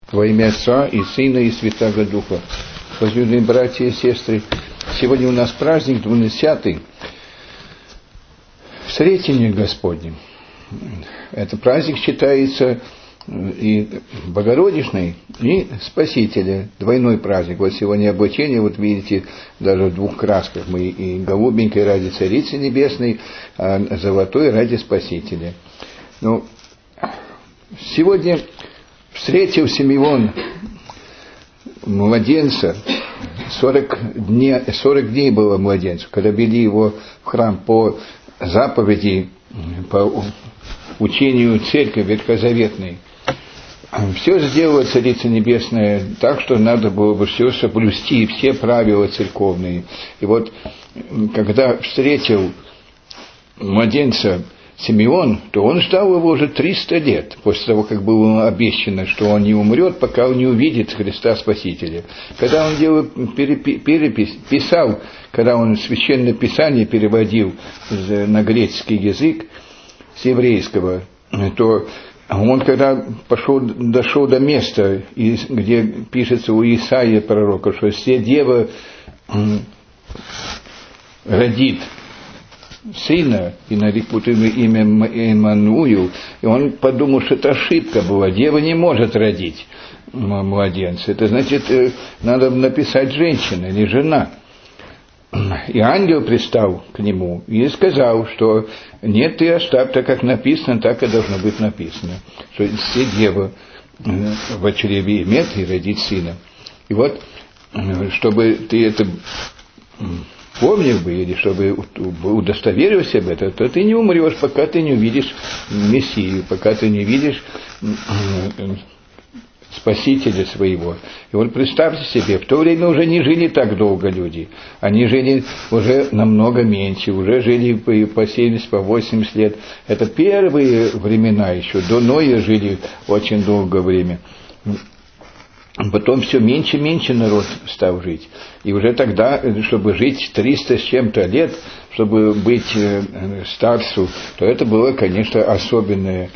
Во имя Отца и Сына и Святаго Духа. Возлюбленные братья и сестры, сегодня у нас праздник 20-й, Сретение Господне. Этот праздник считается и Богородичный, и Спасителя, двойной праздник. Вот сегодня облачение, вот видите, даже в двух красках. Мы и голубенькой ради Царицы Небесной, а золотой ради Спасителя. Ну, сегодня встретил Симеон младенца, 40 дней было младенцу, когда вели его в храм по заповеди, по учению церкви ветхозаветной. Все сделала Царица Небесная так, что надо было бы все соблюсти, все правила церковные. И вот, когда встретил младенца Симеон, то он ждал его уже 300 лет, после того, как было обещано, что он не умрет, пока он не увидит Христа Спасителя. Когда он делал писал, когда он Священное Писание переводил на греческий язык с еврейского, то он, когда дошел до места, где пишется у Исаии пророка, что все дева родит сына, и нарекут имя Иммануил, и он подумал, что это ошибка была, дева не может родить младенца, это значит, надо написать женщина, не жена. И ангел пристал к нему и сказал, что нет, ты оставь, так как написано, так и должно быть написано, что все девы в чреве имеют и родить сына. И вот, чтобы ты это помнил бы, или чтобы удостоверился об этом, то ты не умрешь, пока ты не увидишь Мессию, пока ты не видишь Спасителя своего. И вот представьте себе, в то время уже не жили так долго люди, они жили уже намного меньше, уже жили по 70, по 80 лет. Это первые времена еще, до Ноя жили очень долгое время. Потом все меньше и меньше народ стал жить. И уже тогда, чтобы жить 300 с чем-то лет, чтобы быть старцу, то это было, конечно, особенная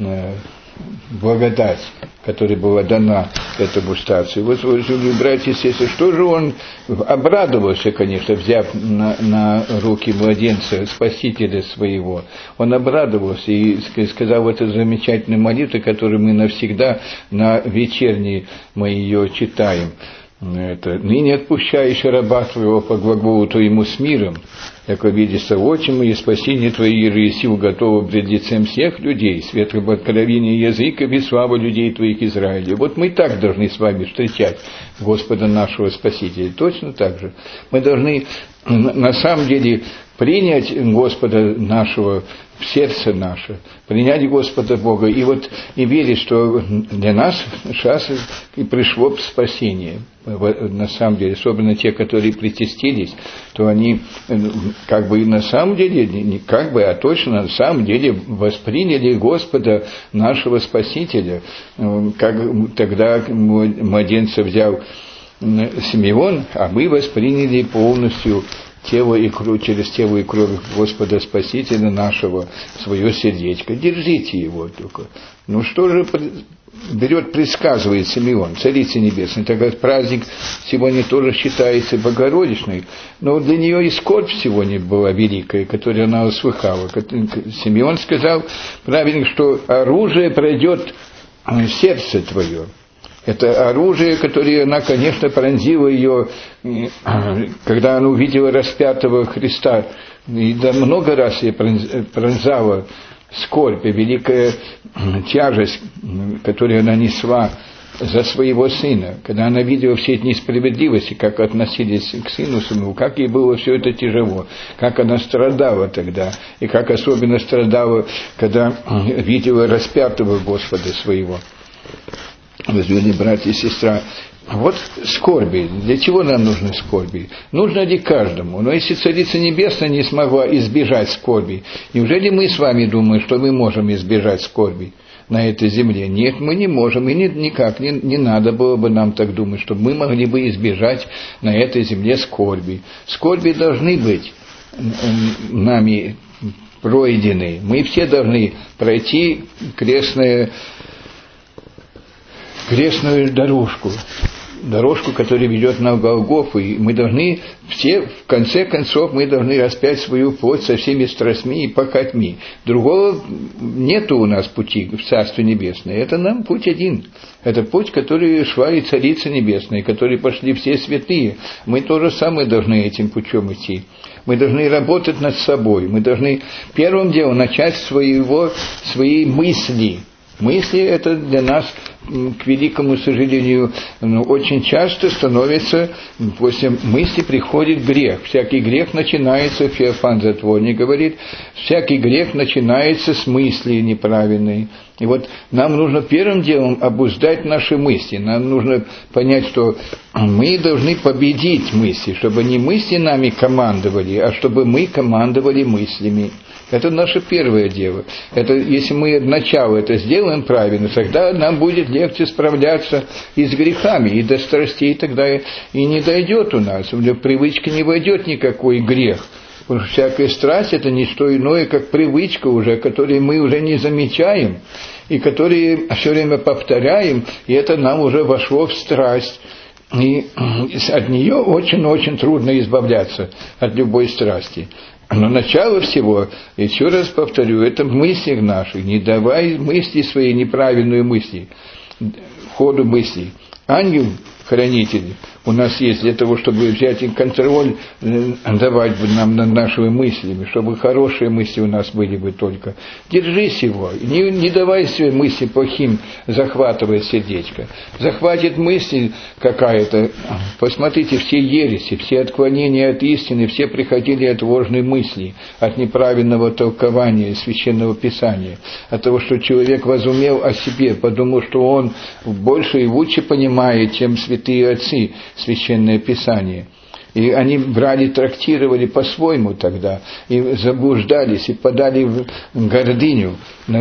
благодать, которая была дана этому старцу. И вот, братья и сестры, что же он обрадовался, конечно, взяв на руки младенца, Спасителя своего. Он обрадовался и сказал эту замечательную молитву, которую мы навсегда на вечерней мы ее читаем. Это, ныне отпущаешь раба твоего по глаголу твоему с миром, яко видишься отчим и спасение твои и сил готово пред лицем всех людей, светлого откровения языка и славы людей твоих Израиля. Вот мы так должны с вами встречать Господа нашего Спасителя. Точно так же. Мы должны на самом деле принять Господа нашего в сердце наше, принять Господа Бога и верить, что для нас сейчас и пришло спасение. На самом деле, особенно те, которые причастились, то они как бы на самом деле, не как бы, а точно на самом деле восприняли Господа нашего Спасителя. Как тогда младенца взял Симеон, а мы восприняли полностью тело и кровь, через тело и кровь Господа Спасителя нашего, свое сердечко. Держите его только. Ну что же предсказывает Симеон, Царица Небесная? Так как праздник сегодня тоже считается Богородичной, но для нее и скорбь сегодня была великая, которую она услыхала. Симеон сказал правильно, что оружие пройдет в сердце твое. Это оружие, которое она, конечно, пронзила ее, когда она увидела распятого Христа. И да, много раз ей пронзала скорбь и великая тяжесть, которую она несла за своего сына. Когда она видела все эти несправедливости, как относились к сыну своему, как ей было все это тяжело, как она страдала тогда, и как особенно страдала, когда видела распятого Господа своего. Возлюбленные братья и сестра, вот скорби. Для чего нам нужны скорби? Нужно ли каждому? Но если Царица Небесная не смогла избежать скорби, неужели мы с вами думаем, что мы можем избежать скорби на этой земле? Нет, мы не можем, и никак не надо было бы нам так думать, чтобы мы могли бы избежать на этой земле скорби. Скорби должны быть нами пройдены. Мы все должны пройти крестное грешную дорожку, которая ведет на Голгофу, и мы должны все, в конце концов, мы должны распять свою плоть со всеми страстьми и похотьми. Другого нету у нас пути в Царствие Небесное. Это нам путь один. Это путь, который шла и Царица Небесная, который пошли все святые. Мы то же самое должны этим путем идти. Мы должны работать над собой. Мы должны первым делом начать свои мысли. Мысли это для нас, к великому сожалению, очень часто становится, после мысли приходит грех. Всякий грех начинается, Феофан Затворник говорит, всякий грех начинается с мысли неправильной. И вот нам нужно первым делом обуздать наши мысли. Нам нужно понять, что мы должны победить мысли, чтобы не мысли нами командовали, а чтобы мы командовали мыслями. Это наше первое дело. Это, если мы начало это сделаем правильно, тогда нам будет легче справляться и с грехами, и до страстей тогда и не дойдет у нас. В привычке не войдет никакой грех. Потому что всякая страсть – это не что иное, как привычка уже, которую мы уже не замечаем, и которые все время повторяем, и это нам уже вошло в страсть. И от нее очень-очень трудно избавляться, от любой страсти. Но начало всего, еще раз повторю, это в мыслях наших. Не давай мысли свои, неправильные мысли, ходу мыслей. Ангел-хранитель у нас есть для того, чтобы взять контроль, давать бы нам над нашими мыслями, чтобы хорошие мысли у нас были бы только. Держись его, не давай свои мысли плохим захватывать сердечко. Захватит мысль какая-то, посмотрите, все ереси, все отклонения от истины, все приходили от ложной мысли, от неправильного толкования Священного Писания, от того, что человек возумел о себе, подумал, что он больше и лучше понимает, чем святые отцы, Священное Писание. И они брали, трактировали по-своему тогда, и заблуждались, и подали в гордыню,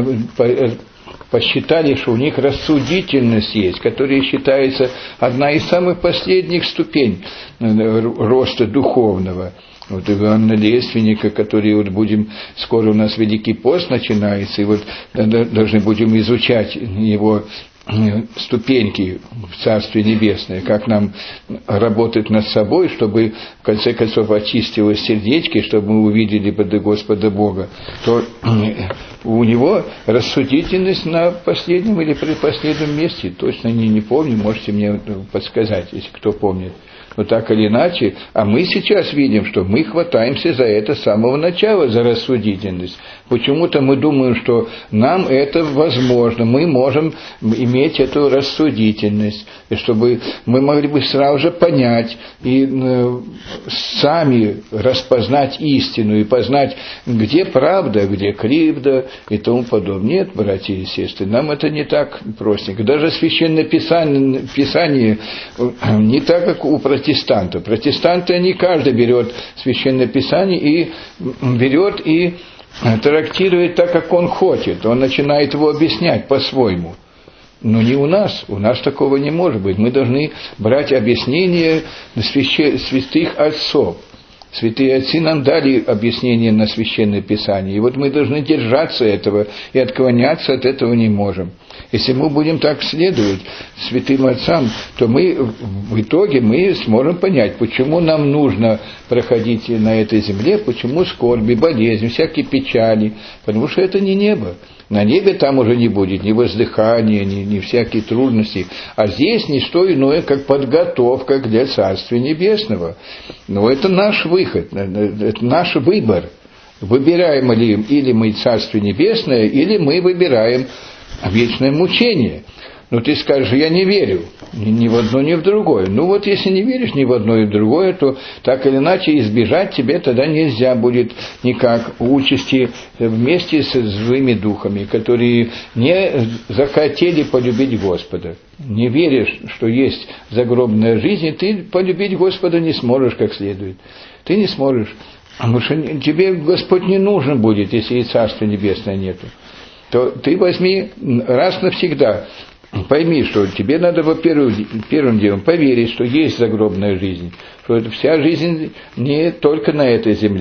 посчитали, что у них рассудительность есть, которая считается одна из самых последних ступеней роста духовного. Вот Иоанна Лественника, который вот будем, скоро у нас Великий пост начинается, и вот должны будем изучать его ступеньки в Царстве Небесное, как нам работать над собой, чтобы в конце концов очистилось сердечко, чтобы мы увидели Господа Бога, то у него рассудительность на последнем или предпоследнем месте, точно не помню, можете мне подсказать, если кто помнит. Но так или иначе, а мы сейчас видим, что мы хватаемся за это с самого начала, за рассудительность. Почему-то мы думаем, что нам это возможно, мы можем иметь эту рассудительность, и чтобы мы могли бы сразу же понять и сами распознать истину, и познать, где правда, где кривда, и тому подобное. Нет, братья и сестры, нам это не так простенько. Даже Священное Писание не так, как у протестантов. Протестанты, они каждый берет Священное Писание и берет и трактирует так, как он хочет. Он начинает его объяснять по-своему. Но не у нас. У нас такого не может быть. Мы должны брать объяснения святых отцов. Святые отцы нам дали объяснение на Священное Писание. И вот мы должны держаться этого и отклоняться от этого не можем. Если мы будем так следовать святым отцам, то мы в итоге мы сможем понять, почему нам нужно проходить на этой земле, почему скорби, болезни, всякие печали, потому что это не небо. На небе там уже не будет ни воздыхания, ни всякие трудности. А здесь не что иное, как подготовка для Царствия Небесного. Но это наш выход, это наш выбор. Выбираем ли или мы Царствие Небесное, или мы выбираем вечное мучение. Ну, ты скажешь, я не верю ни в одно, ни в другое. Ну, вот если не веришь ни в одно, ни в другое, то так или иначе избежать тебе тогда нельзя будет никак участи вместе с злыми духами, которые не захотели полюбить Господа. Не веришь, что есть загробная жизнь, и ты полюбить Господа не сможешь как следует. Ты не сможешь. Потому что тебе Господь не нужен будет, если и Царства Небесного нету. То ты возьми раз навсегда, пойми, что тебе надо, во-первых, первым делом поверить, что есть загробная жизнь, что вся жизнь не только на этой земле.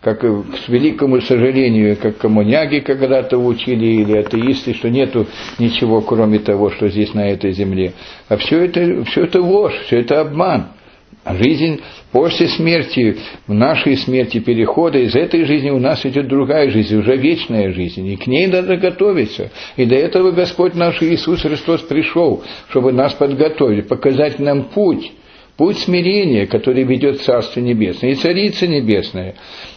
как, к великому сожалению, как коммуняги когда-то учили, или атеисты, что нету ничего, кроме того, что здесь на этой земле. А все это ложь, все это обман. Жизнь после смерти, в нашей смерти перехода из этой жизни у нас идет другая жизнь, уже вечная жизнь, и к ней надо готовиться. И для этого Господь наш Иисус Христос пришел, чтобы нас подготовить, показать нам путь смирения, который ведет в Царство Небесное, и Царица Небесная.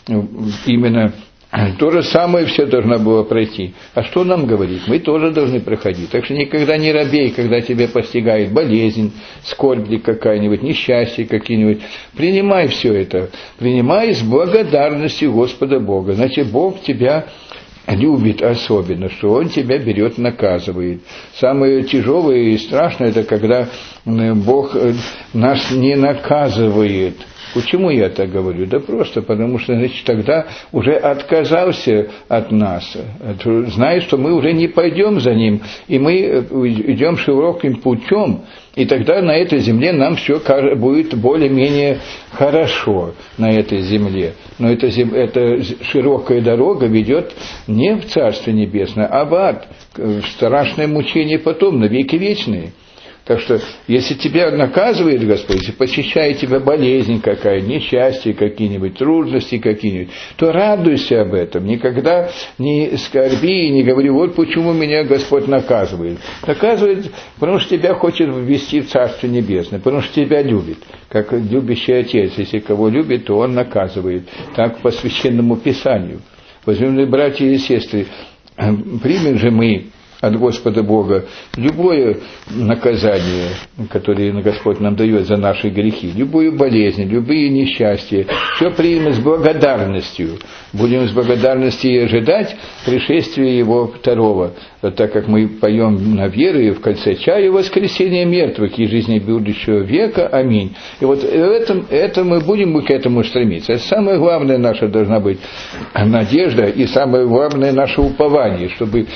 Именно то же самое все должно было пройти. А что нам говорить? Мы тоже должны проходить. Так что никогда не робей, когда тебя постигает болезнь, скорбь какая-нибудь, несчастье какие-нибудь. Принимай все это. Принимай с благодарностью Господа Бога. Значит, Бог тебя любит особенно, что Он тебя берет, наказывает. Самое тяжелое и страшное, это когда Бог нас не наказывает. Почему я так говорю? Да просто потому, что, значит, тогда уже отказался от нас, зная, что мы уже не пойдем за Ним, и мы идем широким путем, и тогда на этой земле нам все будет более-менее хорошо на этой земле. Но эта широкая дорога ведет не в Царство Небесное, а в ад, в страшное мучение потом, на веки вечные. Так что, если тебя наказывает Господь, если посещает тебя болезнь какая, несчастье какие-нибудь, трудности какие-нибудь, то радуйся об этом. Никогда не скорби и не говори, вот почему меня Господь наказывает. Наказывает, потому что тебя хочет ввести в Царство Небесное, потому что тебя любит. Как любящий Отец, если кого любит, то Он наказывает. Так по Священному Писанию. Возлюбленные братья и сестры, примем же мы от Господа Бога любое наказание, которое Господь нам дает за наши грехи, любую болезнь, любые несчастья, все примем с благодарностью. Будем с благодарностью ожидать пришествия Его второго, так как мы поем на веру и в конце чая воскресения мертвых и жизни будущего века. Аминь. И вот это мы будем к этому стремиться. Это самое главное наша должна быть надежда и самое главное наше упование, чтобы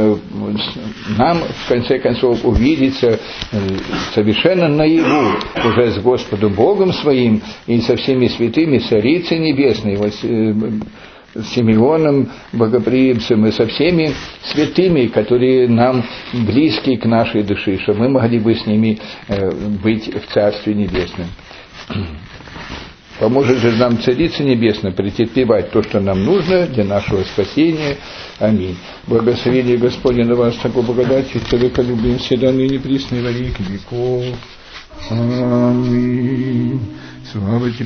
нам, в конце концов, увидеться совершенно наяву уже с Господом Богом своим и со всеми святыми, Царицей Небесной, с Симеоном, Богоприимцем и со всеми святыми, которые нам близки к нашей душе, чтобы мы могли бы с ними быть в Царстве Небесном. Поможет же нам Царица Небесная претерпевать то, что нам нужно для нашего спасения. Аминь. Благословение Господне на вас, такой благодати, человеколюбием всегда ныне присно и во веки веков. Аминь. Слава тебе.